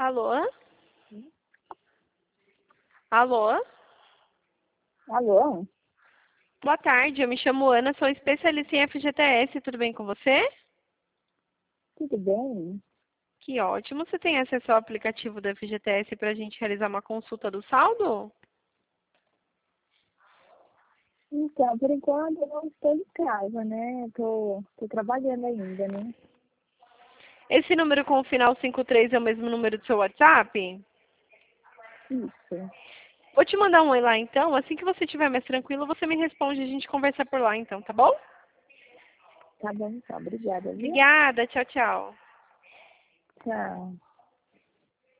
Alô? Alô? Alô? Boa tarde, eu me chamo Ana, sou especialista em FGTS, tudo bem com você? Tudo bem? Que ótimo, você tem acesso ao aplicativo do FGTS para a gente realizar uma consulta do saldo? Então, por enquanto eu não estou em casa, né? Tô trabalhando ainda, né? Esse número com o final 53 é o mesmo número do seu WhatsApp? Isso. Vou te mandar um oi lá então, assim que você estiver mais tranquilo, você me responde, a gente conversa por lá então, tá bom? Tá bom, então. Obrigada, viu? Obrigada, tchau, tchau. Tchau.